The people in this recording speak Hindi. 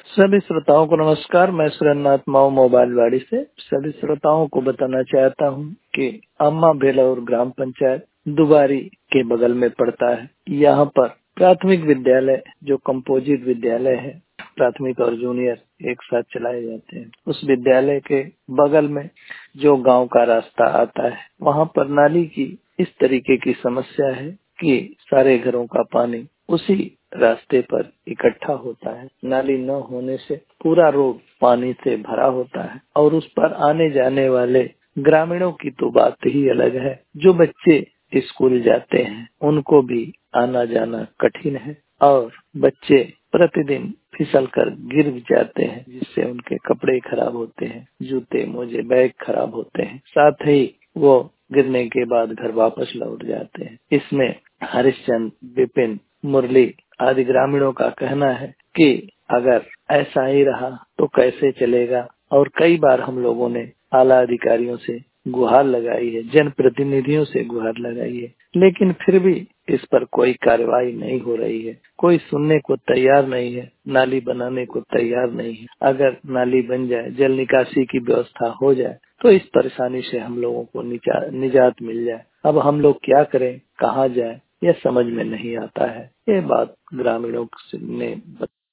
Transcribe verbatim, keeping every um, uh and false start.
सभी श्रोताओं को नमस्कार। मैं सुरेंद्रनाथ माऊ मोबाइलवाड़ी से सभी श्रोताओं को बताना चाहता हूं कि अम्मा बेलौर ग्राम पंचायत दुबारी के बगल में पड़ता है। यहाँ पर प्राथमिक विद्यालय जो कंपोजिट विद्यालय है, प्राथमिक और जूनियर एक साथ चलाए जाते हैं। उस विद्यालय के बगल में जो गांव का रास्ता आता है, वहाँ पर नाली की इस तरीके की समस्या है कि सारे घरों का पानी उसी रास्ते पर इकट्ठा होता है। नाली न होने से पूरा रोड पानी से भरा होता है और उस पर आने जाने वाले ग्रामीणों की तो बात ही अलग है। जो बच्चे स्कूल जाते हैं उनको भी आना जाना कठिन है और बच्चे प्रतिदिन फिसल कर गिर जाते हैं, जिससे उनके कपड़े खराब होते हैं, जूते मोजे बैग खराब होते हैं। साथ ही वो गिरने के बाद घर वापस लौट जाते हैं। इसमें हरिश्चंद्र, विपिन, मुरली आदि ग्रामीणों का कहना है कि अगर ऐसा ही रहा तो कैसे चलेगा, और कई बार हम लोगों ने आला अधिकारियों से गुहार लगाई है, जनप्रतिनिधियों से गुहार लगाई है, लेकिन फिर भी इस पर कोई कार्रवाई नहीं हो रही है। कोई सुनने को तैयार नहीं है, नाली बनाने को तैयार नहीं है। अगर नाली बन जाए, जल निकासी की व्यवस्था हो जाए तो इस परेशानी से हम लोगों को निजात मिल जाए। अब हम लोग क्या करें, कहाँ जाए, यह समझ में नहीं आता है। ये बात ग्रामीणों ने